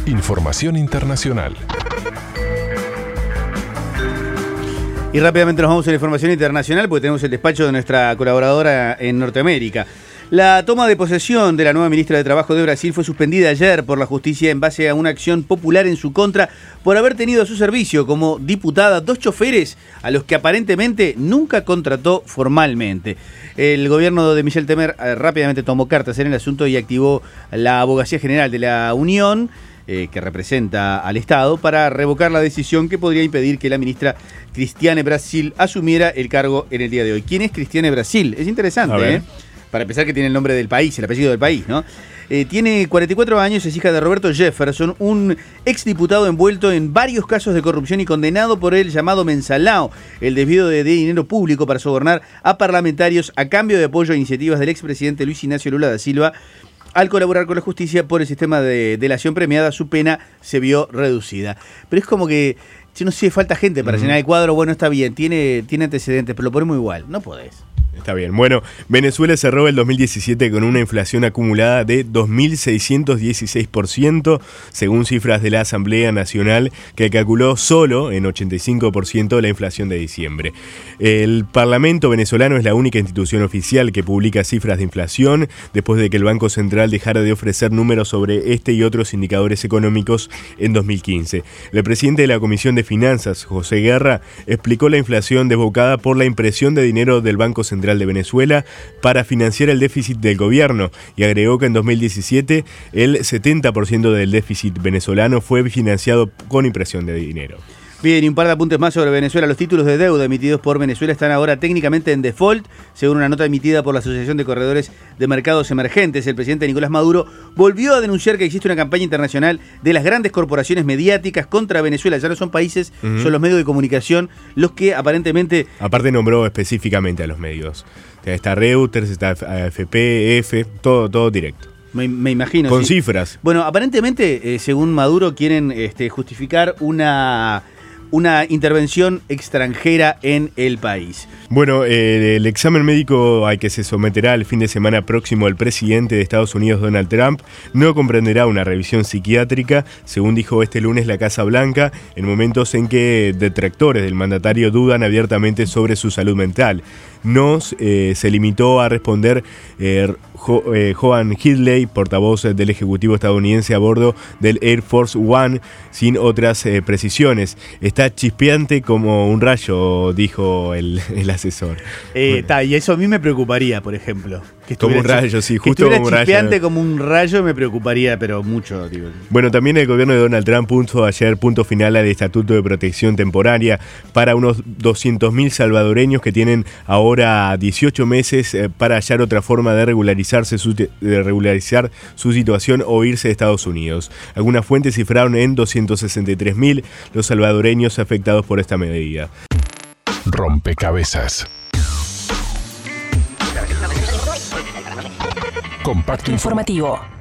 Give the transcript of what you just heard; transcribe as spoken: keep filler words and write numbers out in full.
Información internacional. Y rápidamente nos vamos a la información internacional porque tenemos el despacho de nuestra colaboradora en Norteamérica. La toma de posesión de la nueva ministra de Trabajo de Brasil fue suspendida ayer por la justicia en base a una acción popular en su contra por haber tenido a su servicio como diputada dos choferes a los que aparentemente nunca contrató formalmente. El gobierno de Michel Temer eh, rápidamente tomó cartas en el asunto y activó la Abogacía General de la Unión, Eh, que representa al Estado, para revocar la decisión que podría impedir que la ministra Cristiane Brasil asumiera el cargo en el día de hoy. ¿Quién es Cristiane Brasil? Es interesante, ¿eh? Para empezar, que tiene el nombre del país, el apellido del país, ¿no? Eh, tiene cuarenta y cuatro años, es hija de Roberto Jefferson, un exdiputado envuelto en varios casos de corrupción y condenado por el llamado mensalao, el desvío de, de dinero público para sobornar a parlamentarios a cambio de apoyo a iniciativas del expresidente Luis Ignacio Lula da Silva. Al colaborar con la justicia por el sistema de delación premiada, su pena se vio reducida. Pero es como que, yo no sé, falta gente para uh-huh. llenar el cuadro. Bueno, está bien, tiene, tiene antecedentes, pero lo ponemos igual. No podés. Está bien. Bueno, Venezuela cerró el dos mil diecisiete con una inflación acumulada de dos mil seiscientos dieciséis por ciento, según cifras de la Asamblea Nacional, que calculó solo en ochenta y cinco por ciento la inflación de diciembre. El Parlamento venezolano es la única institución oficial que publica cifras de inflación, después de que el Banco Central dejara de ofrecer números sobre este y otros indicadores económicos en dos mil quince. El presidente de la Comisión de Finanzas, José Guerra, explicó la inflación desbocada por la impresión de dinero del Banco Central de Venezuela para financiar el déficit del gobierno, y agregó que en dos mil diecisiete el setenta por ciento del déficit venezolano fue financiado con impresión de dinero. Bien, y un par de apuntes más sobre Venezuela. Los títulos de deuda emitidos por Venezuela están ahora técnicamente en default, según una nota emitida por la Asociación de Corredores de Mercados Emergentes. El presidente Nicolás Maduro volvió a denunciar que existe una campaña internacional de las grandes corporaciones mediáticas contra Venezuela. Ya no son países, uh-huh. son los medios de comunicación los que aparentemente... Aparte nombró específicamente a los medios. Está Reuters, está A F P, F, todo, todo directo. Me, me imagino. Con sí. cifras. Bueno, aparentemente, eh, según Maduro, quieren este, justificar una... una intervención extranjera en el país. Bueno, eh, el examen médico al que se someterá el fin de semana próximo el presidente de Estados Unidos, Donald Trump, no comprenderá una revisión psiquiátrica, según dijo este lunes la Casa Blanca, en momentos en que detractores del mandatario dudan abiertamente sobre su salud mental. No eh, se limitó a responder eh, jo, eh, Joan Hidley, portavoz del Ejecutivo estadounidense a bordo del Air Force One, sin otras eh, precisiones. Está chispeante como un rayo, dijo el, el asesor. Eh, bueno. ta, y eso a mí me preocuparía, por ejemplo. Que como un rayo, sí, justo como un rayo. Chispeante como un rayo me preocuparía, pero mucho. Digo. Bueno, también el gobierno de Donald Trump puso ayer punto final al Estatuto de Protección Temporaria para unos doscientos mil salvadoreños que tienen ahora dieciocho meses eh, para hallar otra forma de regularizarse su, de regularizar su situación o irse de Estados Unidos. Algunas fuentes cifraron en doscientos sesenta y tres mil los salvadoreños afectados por esta medida. Rompecabezas. Compacto informativo.